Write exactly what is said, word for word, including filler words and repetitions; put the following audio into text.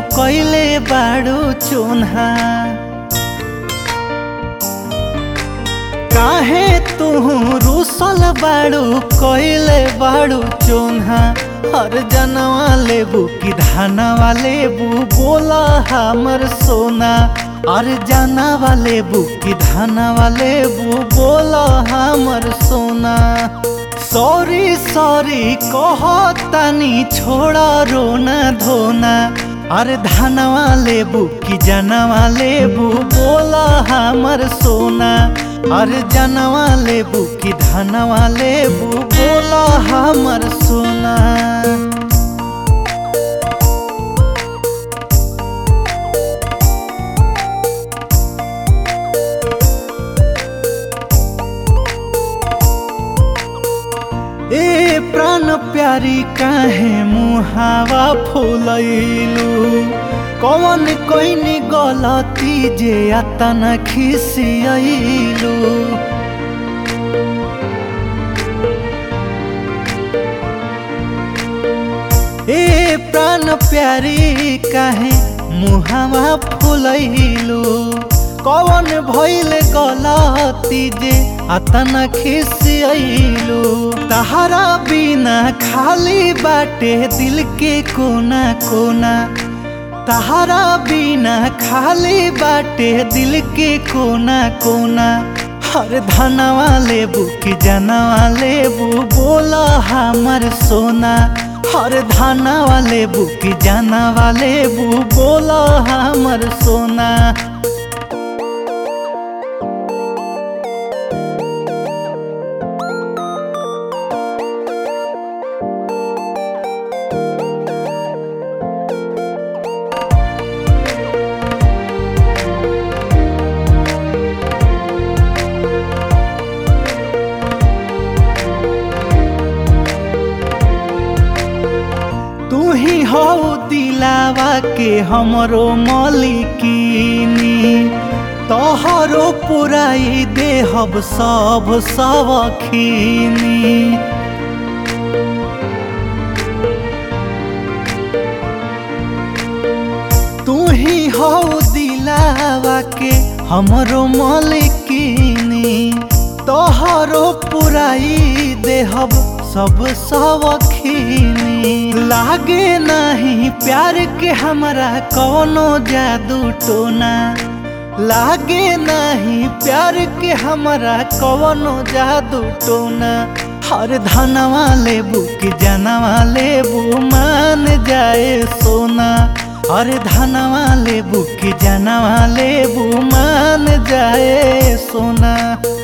कइले बाड़ू चोन्हा। काहे तू रूसल बाड़ू कइले बाड़ू चोन्हा। हर जनवा लेबू की धानवा लेबू बोला हमर सोना। और जानवा लेबू की धानवा लेबू बोला हमर सोना। सॉरी सॉरी कहतानी छोड़ा रोना धोना। अरे धानवा लेबू की जानवा लेबू बोला हमर सोना। अरे जानवा लेबू की धानवा लेबू बोला हमर सोना। ए प्राण प्यारी काहे मुहावा फुलैलू। कौन कोइनी गलती जे अतना खिसियलू। ए प्राण प्यारी काहे मुहावा फुलैलू। कौन भइल गलती जे अतना खिसियलू। तहरा बिना खाली बाटे दिल के कोना कोना। तहरा बिना खाली बाटे दिल के कोना कोना। हर धनवा लेबू की जानवा लेबू बोला हमर सोना। हर धनवा लेबू की जानवा लेबू बोला हमर सोना। तू ही हो दिलावा के हमरो मलिकिनी। तोहरो पुराई देहब सब सबखिनी। तू ही हो दिलावा के हमरो मलिकिनी। तोहरो पुराई देहब सब सबखिनी। लागे नहीं प्यार के हमरा कौनो जादू टोना। लागे नहीं प्यार के हमरा कौनो जादू टोना। हर धनवा लेबू की जानवा लेबू मान जाए सोना। हर धनवा लेबू की जानवा लेबू मान जाए सोना।